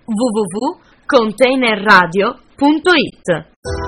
www.containerradio.it.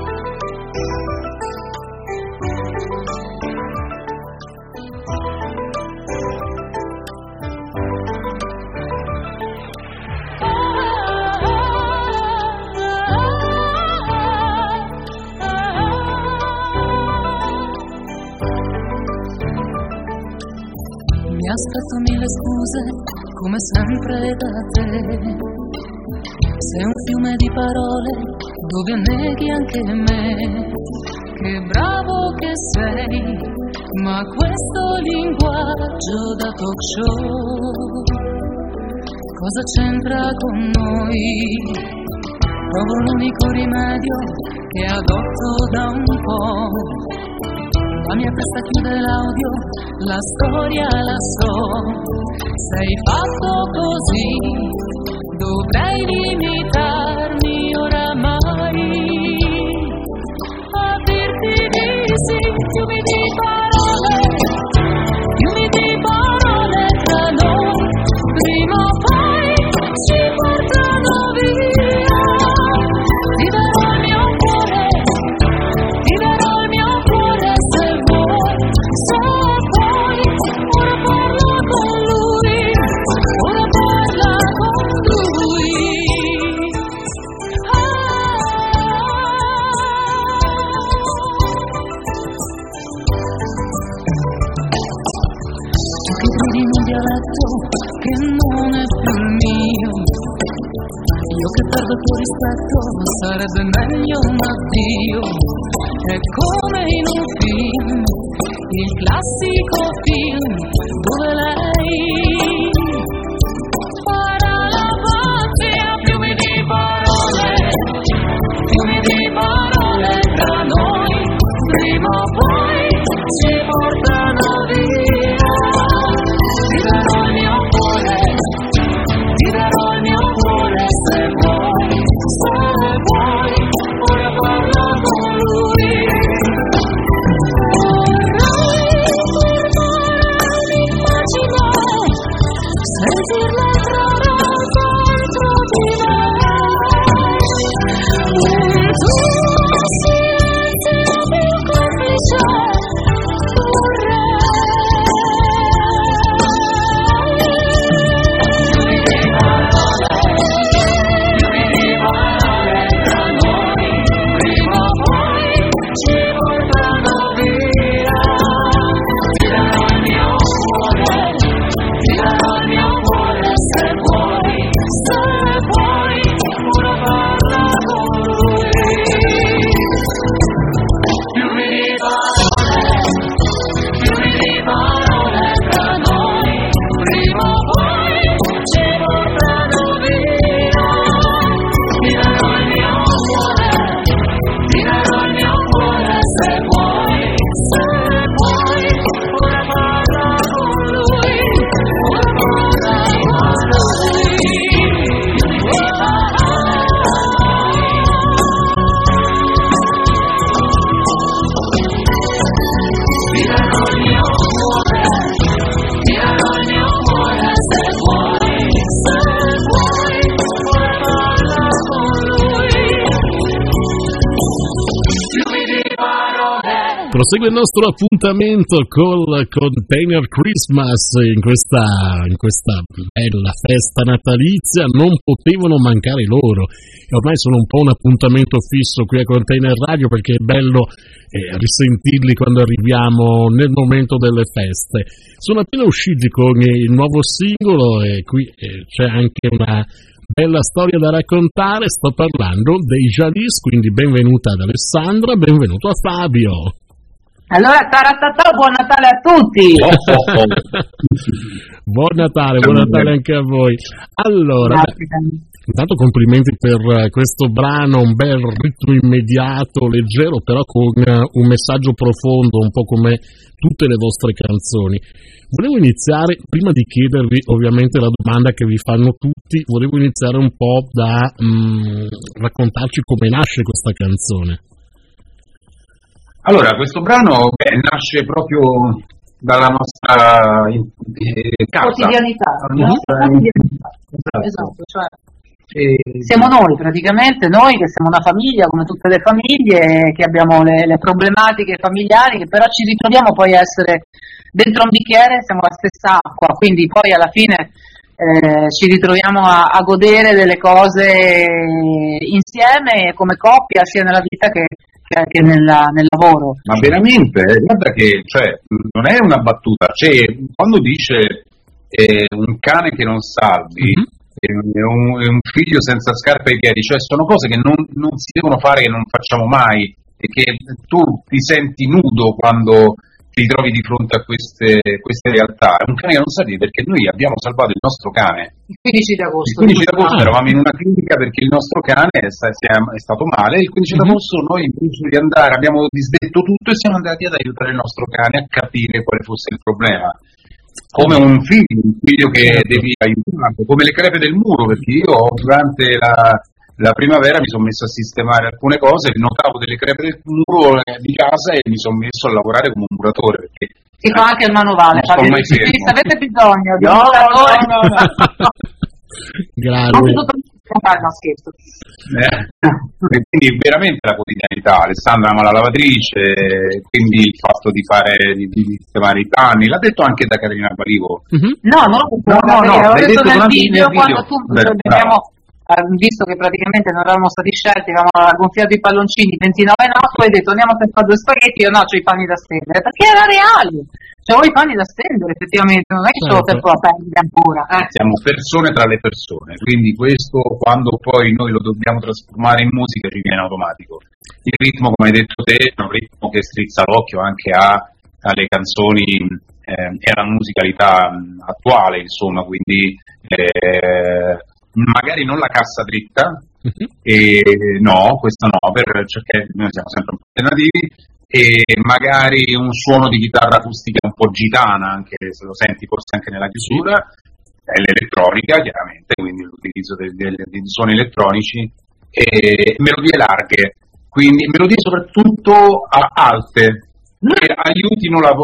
Mi aspetto mille scuse, come sempre da te. Sei un fiume di parole, dove anneghi anche me. Che bravo che sei, ma questo linguaggio da talk show cosa c'entra con noi? Provo l'unico rimedio che adotto da un po'. La mia testa chiude l'audio, la storia la so. Sei fatto così, dovrei limitarmi oramai a dirti di sì. Fiumi di parole tra noi, prima o poi ci portano via. Ti darò il mio cuore, ti darò il mio cuore se vuoi, se vuoi. Ora parla con lui, ora parla con lui. Tu che credi in un dialetto che non è più il mio, io che perdo il tuo rispetto, sarebbe meglio un addio. È come in un film, il classico film dove lei farà la pazzia. Fiumi di parole tra noi, prima o poi ci portano via. Ti darò il mio cuore, ti darò il mio cuore se vuoi, ora parla con lui. Sentirla entrare dentro di me, un tuo silenzio più complice Prosegue il nostro appuntamento col Container Christmas in questa bella festa natalizia. Non potevano mancare loro e ormai sono un po' un appuntamento fisso qui a Container Radio, perché è bello risentirli quando arriviamo nel momento delle feste. Sono appena usciti con il nuovo singolo e qui c'è anche una bella storia da raccontare. Sto parlando dei Jalis, quindi benvenuta ad Alessandra, benvenuto a Fabio. Allora, taratatà, buon Natale a tutti! Buon Natale anche a voi. Allora, intanto complimenti per questo brano, un bel ritmo immediato, leggero, però con un messaggio profondo, un po' come tutte le vostre canzoni. Volevo iniziare, prima di chiedervi ovviamente la domanda che vi fanno tutti, volevo iniziare un po' da raccontarci come nasce questa canzone. Allora, questo brano nasce proprio dalla nostra casa. Quotidianità. Esatto, cioè Siamo noi praticamente, noi che siamo una famiglia come tutte le famiglie, che abbiamo le problematiche familiari, che però ci ritroviamo poi a essere dentro un bicchiere, siamo la stessa acqua, quindi poi alla fine ci ritroviamo a godere delle cose insieme come coppia, sia nella vita che nel lavoro. Ma veramente, guarda che non è una battuta, quando dice un cane che non salvi, è un figlio senza scarpe ai piedi, sono cose che non si devono fare, che non facciamo mai, e che tu ti senti nudo quando ti trovi di fronte a queste realtà. È un cane che non salvi, perché noi abbiamo salvato il nostro cane il 15 d'agosto. Il 15 d'agosto eravamo in una clinica perché il nostro cane è stato male. Il 15 d'agosto noi, invece di andare, abbiamo disdetto tutto e siamo andati ad aiutare il nostro cane a capire quale fosse il problema. Come un figlio che devi aiutare, come le crepe del muro, perché io durante la primavera mi sono messo a sistemare alcune cose, notavo delle crepe del muro di casa e mi sono messo a lavorare come un muratore, perché si fa anche il manovale, Fabio. Se avete bisogno di un muratore, grazie. No, scherzo. Quindi veramente la quotidianità. Alessandra ama la lavatrice, quindi il fatto di sistemare i panni, l'ha detto anche da Caterina Balivo. No, l'ho detto nel video quando tu abbiamo visto che praticamente non eravamo stati scelti, avevamo gonfiato i palloncini 29 notti, poi hai detto andiamo a fare 2 spaghetti, io no, c'ho i panni da stendere, perché era reale, c'ho i panni da stendere effettivamente, non è che solo per tua pelle ancora. Siamo persone tra le persone, quindi questo quando poi noi lo dobbiamo trasformare in musica ci viene automatico. Il ritmo, come hai detto te, è un ritmo che strizza l'occhio anche alle canzoni e alla musicalità attuale, insomma, quindi magari non la cassa dritta, questo no, perché noi siamo sempre un po' alternativi, e magari un suono di chitarra acustica un po' gitana, anche se lo senti forse anche nella chiusura, è l'elettronica chiaramente, quindi l'utilizzo di suoni elettronici, e melodie larghe, quindi melodie soprattutto alte, che aiutino a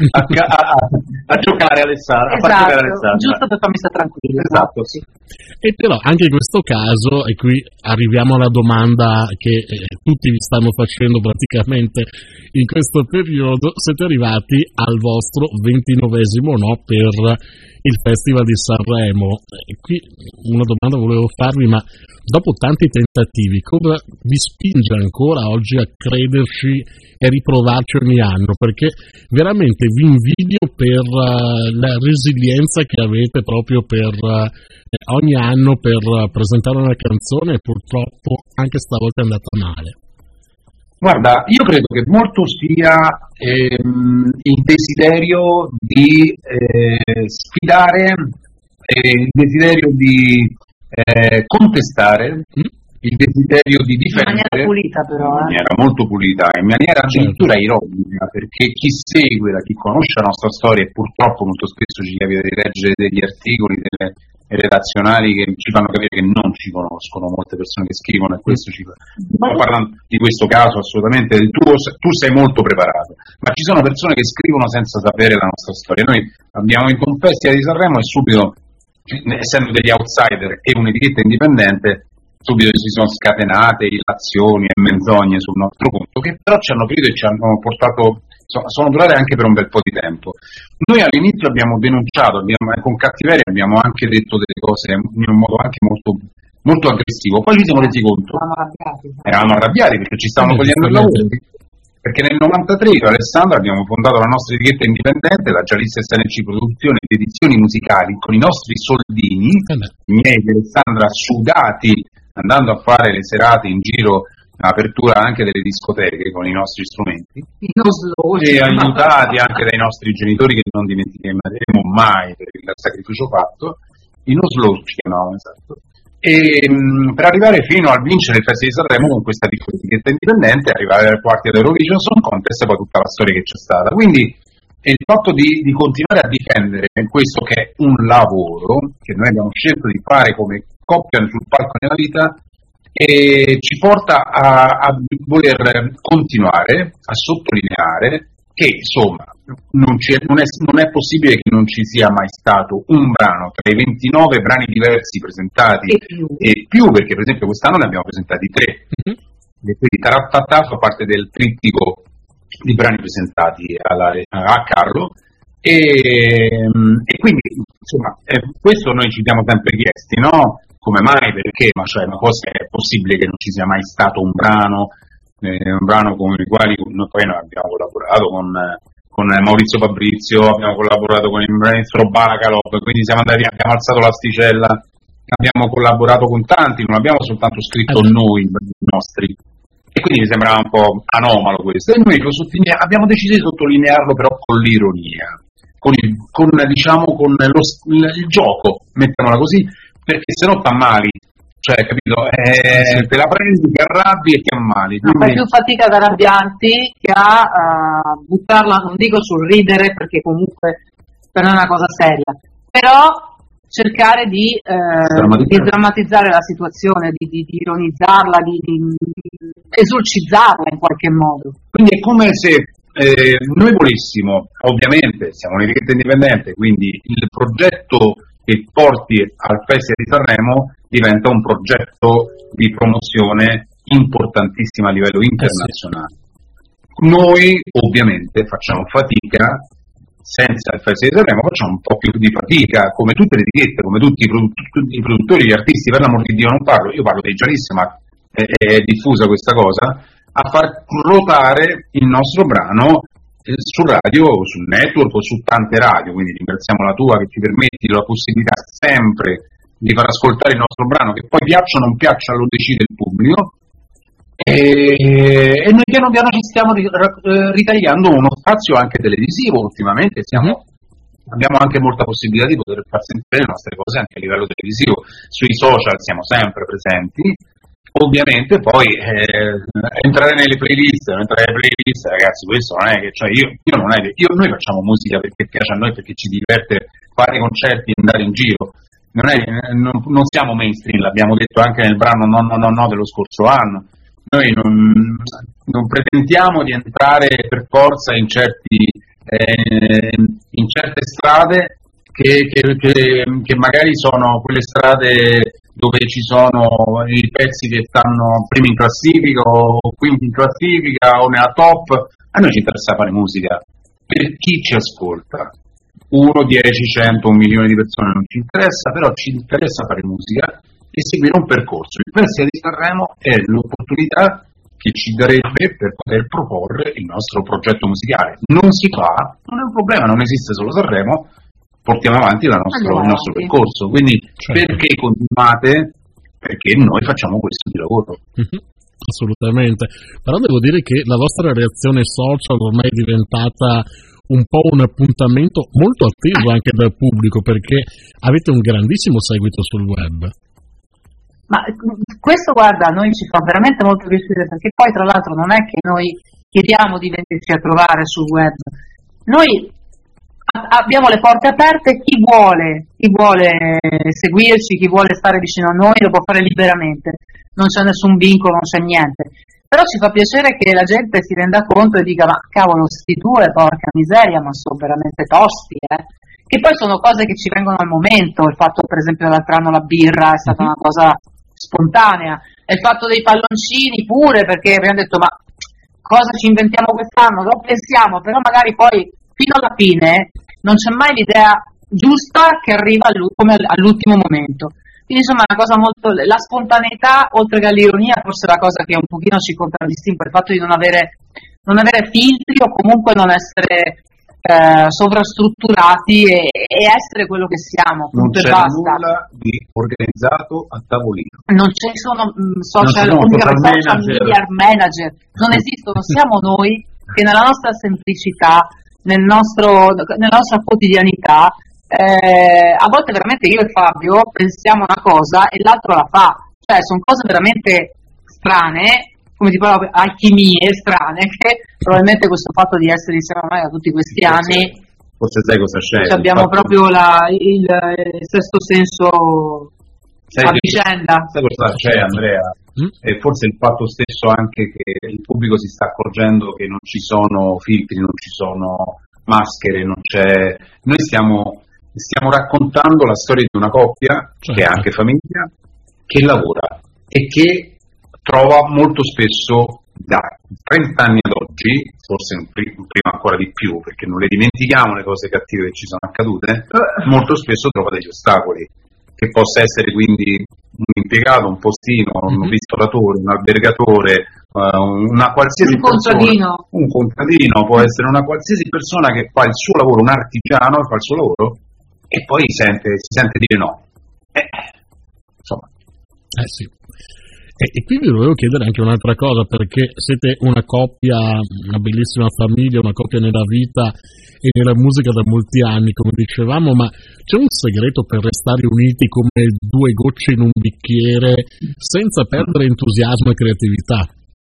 giocare Alessandra, giusto per farmi stare tranquillo. Esatto. Sì. E però anche in questo caso, e qui arriviamo alla domanda che tutti vi stanno facendo praticamente in questo periodo, siete arrivati al vostro 29esimo no per il Festival di Sanremo. E qui una domanda volevo farvi, ma dopo tanti tentativi, cosa vi spinge ancora oggi a crederci e riprovarci ogni anno? Perché veramente vi invidio per la resilienza che avete proprio per ogni anno per presentare una canzone, e purtroppo anche stavolta è andata male. Guarda, io credo che molto sia il desiderio di sfidare, il desiderio di contestare, il desiderio di difendere, in maniera pulita però, in maniera molto pulita, in maniera addirittura ironica, perché chi segue, chi conosce la nostra storia, e purtroppo molto spesso ci capita di leggere degli articoli, delle redazionali che ci fanno capire che non ci conoscono molte persone che scrivono, e questo parlando di questo caso assolutamente tu sei molto preparato, ma ci sono persone che scrivono senza sapere la nostra storia. Noi abbiamo in Festival di Sanremo e subito, essendo degli outsider e un'etichetta indipendente, subito si sono scatenate illazioni e menzogne sul nostro conto, che però ci hanno creduto e ci hanno portato, sono durate anche per un bel po' di tempo. Noi all'inizio abbiamo denunciato, con cattiveria abbiamo anche detto delle cose in un modo anche molto, molto aggressivo, poi ci siamo resi conto, eravamo arrabbiati perché ci stavano togliendo il lavoro, perché nel 93 io e Alessandra abbiamo fondato la nostra etichetta indipendente, la Giallista SNC Produzione ed Edizioni Musicali, con i nostri soldini, i miei di Alessandra, sudati, andando a fare le serate in giro, apertura anche delle discoteche con i nostri strumenti, e aiutati anche dai nostri genitori, che non dimenticheremo mai per il sacrificio fatto, i no slow ci chiamavano, esatto. E per arrivare fino al vincere il Festival di Sanremo con questa etichetta indipendente, arrivare ai quarti dell'Eurovision Song Contest e poi tutta la storia che c'è stata. Quindi il fatto di continuare a difendere questo, che è un lavoro che noi abbiamo scelto di fare come coppia sul palco nella vita, e ci porta a voler continuare a sottolineare che, insomma, non è possibile che non ci sia mai stato un brano tra i 29 brani diversi presentati e più, perché per esempio quest'anno ne abbiamo presentati 3, e quindi Tarattata fa parte del trittico di brani presentati a Carlo, e quindi insomma questo noi ci siamo sempre chiesti, no? Come mai, perché, ma cosa è possibile che non ci sia mai stato un brano con i quali noi abbiamo collaborato con Maurizio Fabrizio, abbiamo collaborato con il maestro Bacalov, quindi abbiamo alzato l'asticella, abbiamo collaborato con tanti, non abbiamo soltanto scritto noi i nostri, e quindi mi sembrava un po' anomalo questo, e noi abbiamo deciso di sottolinearlo però con l'ironia, con il gioco, mettiamola così, perché se no t'ammali, capito? Te la prendi, ti arrabbi e ti ammali. Quindi... fai più fatica ad arrabbiarti che a buttarla, non dico sul ridere, perché comunque per noi è una cosa seria, però cercare di drammatizzare la situazione, di ironizzarla, di esorcizzarla in qualche modo. Quindi è come se noi volessimo, ovviamente siamo un'etichetta indipendente, quindi il progetto che porti al Festival di Sanremo diventa un progetto di promozione importantissima a livello internazionale. Noi ovviamente facciamo fatica, senza il Festival di Sanremo facciamo un po' più di fatica, come tutte le etichette, come tutti i produttori, gli artisti, per l'amor di Dio io parlo dei giornalisti, ma è diffusa questa cosa, a far ruotare il nostro brano su radio, sul network o su tante radio, quindi ringraziamo la tua che ci permetti la possibilità sempre di far ascoltare il nostro brano, che poi piaccia o non piaccia lo decide il pubblico, e noi piano piano ci stiamo ritagliando uno spazio anche televisivo. Ultimamente abbiamo anche molta possibilità di poter far sentire le nostre cose anche a livello televisivo, sui social siamo sempre presenti. Ovviamente poi entrare nelle playlist, ragazzi, questo non è che noi facciamo musica perché piace a noi, perché ci diverte fare concerti e andare in giro, non siamo mainstream, l'abbiamo detto anche nel brano no dello scorso anno. Noi non pretendiamo di entrare per forza in certe strade che magari sono quelle strade dove ci sono i pezzi che stanno primi in classifica o quinti in classifica o nella top. A noi ci interessa fare musica per chi ci ascolta, 1, 10, 100, 1 milione di persone non ci interessa, però ci interessa fare musica e seguire un percorso. Il Festival di Sanremo è l'opportunità che ci darebbe per poter proporre il nostro progetto musicale. Non si fa, non è un problema, non esiste solo Sanremo, portiamo avanti il nostro percorso, quindi perché continuate? Perché noi facciamo questo di lavoro. Assolutamente, però devo dire che la vostra reazione social ormai è diventata un po' un appuntamento molto atteso anche dal pubblico, perché avete un grandissimo seguito sul web. Ma questo, guarda, a noi ci fa veramente molto piacere, perché poi tra l'altro non è che noi chiediamo di venirci a trovare sul web, noi abbiamo le porte aperte, chi vuole seguirci, chi vuole stare vicino a noi lo può fare liberamente, non c'è nessun vincolo, non c'è niente, però ci fa piacere che la gente si renda conto e dica: ma cavolo, sti due, porca miseria, ma sono veramente tosti, che poi sono cose che ci vengono al momento. Il fatto, per esempio, l'altro anno la birra è stata una cosa spontanea, e il fatto dei palloncini pure, perché abbiamo detto: ma cosa ci inventiamo quest'anno? Lo pensiamo, però magari poi fino alla fine non c'è mai l'idea giusta che arriva come all'ultimo momento. Quindi insomma è una cosa molto, la spontaneità oltre che all'ironia forse è la cosa che un pochino ci contraddistingue, il fatto di non avere filtri, o comunque non essere sovrastrutturati e essere quello che siamo. Non c'è nulla di organizzato a tavolino, non ci sono social media manager, non esistono, siamo noi che nella nostra semplicità, nella nostra quotidianità, a volte veramente io e Fabio pensiamo una cosa e l'altro la fa, cioè sono cose veramente strane, come tipo alchimie strane, che probabilmente questo fatto di essere insieme a noi da tutti questi anni, forse sai cosa c'è, abbiamo proprio il sesto senso a vicenda. Sai cosa c'è, Andrea? E forse il fatto stesso anche che il pubblico si sta accorgendo che non ci sono filtri, non ci sono maschere, non c'è. Noi stiamo raccontando la storia di una coppia, certo, che è anche famiglia, che lavora e che trova molto spesso, da 30 anni ad oggi, forse prima ancora di più, perché non le dimentichiamo le cose cattive che ci sono accadute, molto spesso trova degli ostacoli, che possa essere quindi un impiegato, un postino, un ristoratore, un albergatore, una qualsiasi persona, un contadino, può essere una qualsiasi persona che fa il suo lavoro, un artigiano che fa il suo lavoro e poi si sente dire no. Insomma. Sì. E qui vi volevo chiedere anche un'altra cosa, perché siete una coppia, una bellissima famiglia, una coppia nella vita e nella musica da molti anni, come dicevamo, ma c'è un segreto per restare uniti come due gocce in un bicchiere senza perdere entusiasmo e creatività?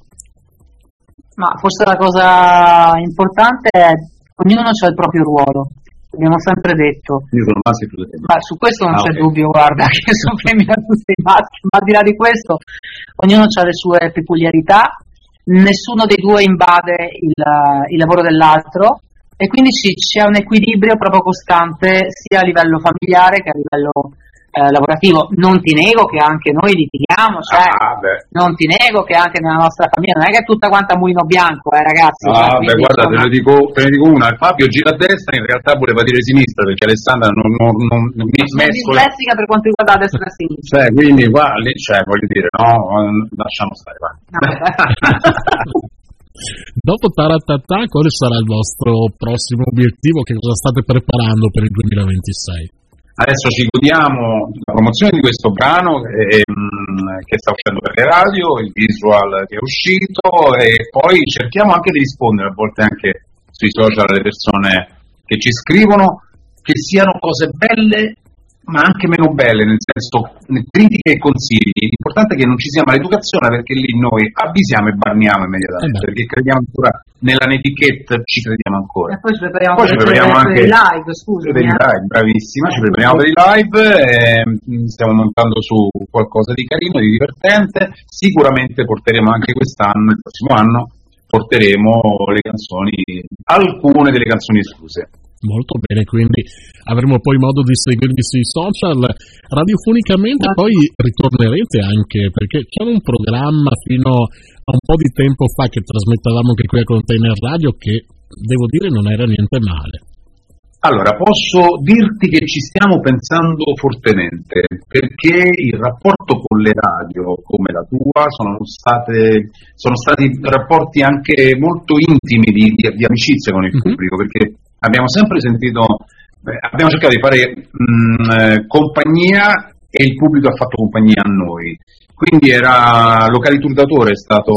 Ma forse la cosa importante è ognuno ha il proprio ruolo. Abbiamo sempre detto. Io sono maschio, ma su questo non c'è dubbio, guarda, che sono femmina tutti i maschi, ma al di là di questo ognuno ha le sue peculiarità, nessuno dei due invade il lavoro dell'altro e quindi c'è un equilibrio proprio costante sia a livello familiare che a livello lavorativo. Non ti nego che anche noi litighiamo, cioè non ti nego che anche nella nostra famiglia non è che è tutta quanta mulino bianco, ragazzi. Guarda, te ne dico una, Fabio gira a destra, in realtà voleva dire sinistra, perché Alessandra non mescola. Dislessica per quanto riguarda la destra e la sinistra. Quindi qua lì voglio dire, no, lasciamo stare, va. Dopo Taratata, quale sarà il vostro prossimo obiettivo? Che cosa state preparando per il 2026? Adesso ci godiamo la promozione di questo brano che sta uscendo per le radio, il visual che è uscito e poi cerchiamo anche di rispondere a volte anche sui social alle persone che ci scrivono, che siano cose belle ma anche meno belle, nel senso critiche e consigli. L'importante è che non ci sia maleducazione, perché lì noi avvisiamo e banniamo immediatamente, perché crediamo ancora nella netiquette, ci crediamo ancora. E poi ci prepariamo anche per i live, scusa. Bravissima, ci prepariamo per i live, stiamo montando su qualcosa di carino, di divertente. Sicuramente porteremo anche quest'anno, il prossimo anno, porteremo le canzoni, alcune delle canzoni escluse. Molto bene, quindi avremo poi modo di seguirvi sui social. Radiofonicamente poi ritornerete anche, perché c'è un programma fino a un po' di tempo fa che trasmettavamo anche qui a Container Radio che, devo dire, non era niente male. Allora, posso dirti che ci stiamo pensando fortemente, perché il rapporto con le radio come la tua sono stati rapporti anche molto intimi di amicizia con il pubblico, perché abbiamo sempre abbiamo cercato di fare compagnia e il pubblico ha fatto compagnia a noi. Quindi Locali Tour è stato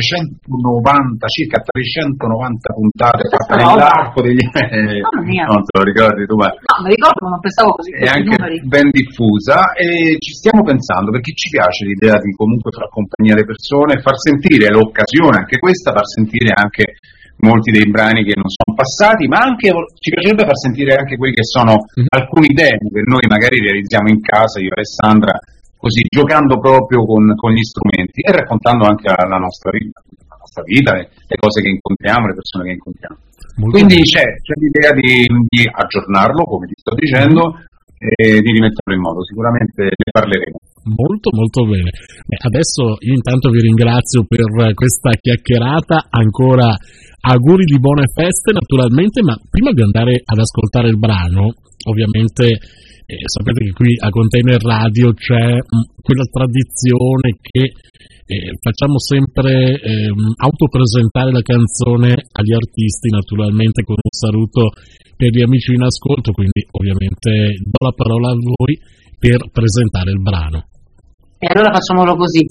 circa 390 puntate fatte nell'arco degli non te lo ricordi tu, ma no, mi ricordo, non pensavo così. È anche numeri ben diffusa e ci stiamo pensando, perché ci piace l'idea di comunque far compagnia alle persone, far sentire l'occasione, anche questa, far sentire anche molti dei brani che non sono passati, ma anche ci piacerebbe far sentire anche quelli che sono alcuni demo che noi magari realizziamo in casa, io e Alessandra, così giocando proprio con gli strumenti e raccontando anche la nostra vita, le cose che incontriamo, le persone che incontriamo. Quindi c'è l'idea di aggiornarlo, come ti sto dicendo, e di rimetterlo in modo. Sicuramente ne parleremo. Molto molto bene. Adesso io intanto vi ringrazio per questa chiacchierata, ancora auguri di buone feste naturalmente, ma prima di andare ad ascoltare il brano, ovviamente sapete che qui a Container Radio c'è quella tradizione che facciamo sempre autopresentare la canzone agli artisti, naturalmente con un saluto per gli amici in ascolto, quindi ovviamente do la parola a voi per presentare il brano. E allora facciamolo così.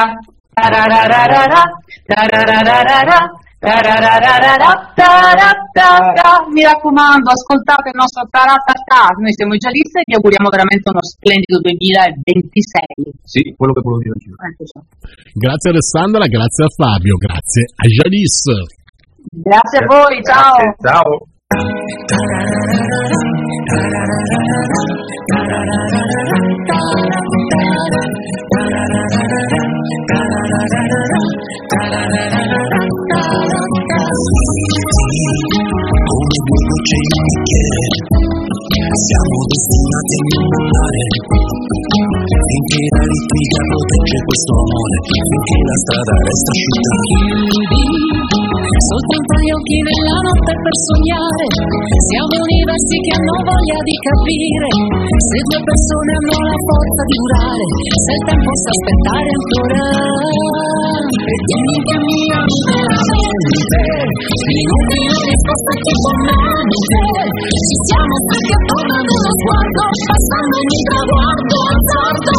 Mi raccomando, ascoltate il nostro taratata. Noi siamo i Gialisse e vi auguriamo veramente uno splendido 2026. Sì, quello che volevo dire anch'io. Grazie Alessandra, grazie a Fabio, grazie a Gialisse. Grazie a voi, ciao. Ciao. Come due gocce questo amore finché la strada resta asciutta. Chiudi soltanto gli occhi nella notte per sognare, siamo universi che hanno voglia di capire, se due persone hanno la forza di durare, se il tempo sa aspettare ancora. E dimmi che mi ami veramente, inutile risposta che mente, ci siamo stati attorno ad uno sguardo, passando ogni traguardo azzardo.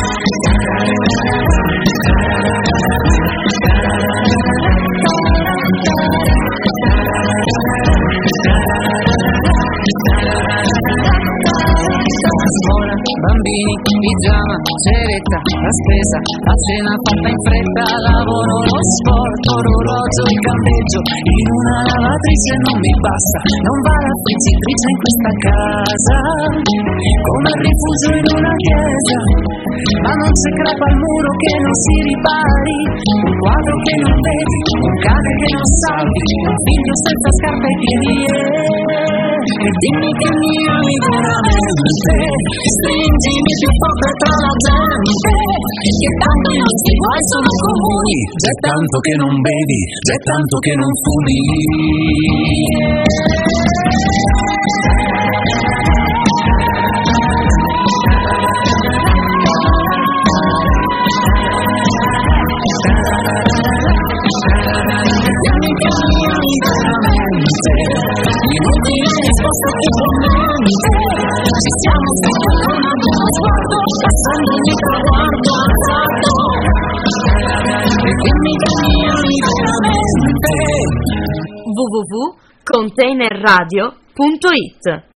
Scuola, bambini, pigiama, ceretta, la spesa, la cena fatta in fretta, lavoro, lo sport, orologio, il campeggio, in una lavatrice non mi basta, non va la friggitrice in questa casa, come il rifugio in una chiesa, ma non c'è crepa al muro che non si ripari, un quadro che non vedi, un cane che non salvi, un figlio senza scarpe ai piedi. E dimmi che mi ami veramente, stringimi più forte tra la gente, che tanto i nostri guai sono comuni, c'è tanto che non bevi, c'è tanto che non fumi. Dimmi che mi ami veramente, inutile risposta che mente, ci siamo stati con uno sguardo, passando ogni traguardo azzardo. E dimmi che mi ami veramente. www.containerradio.it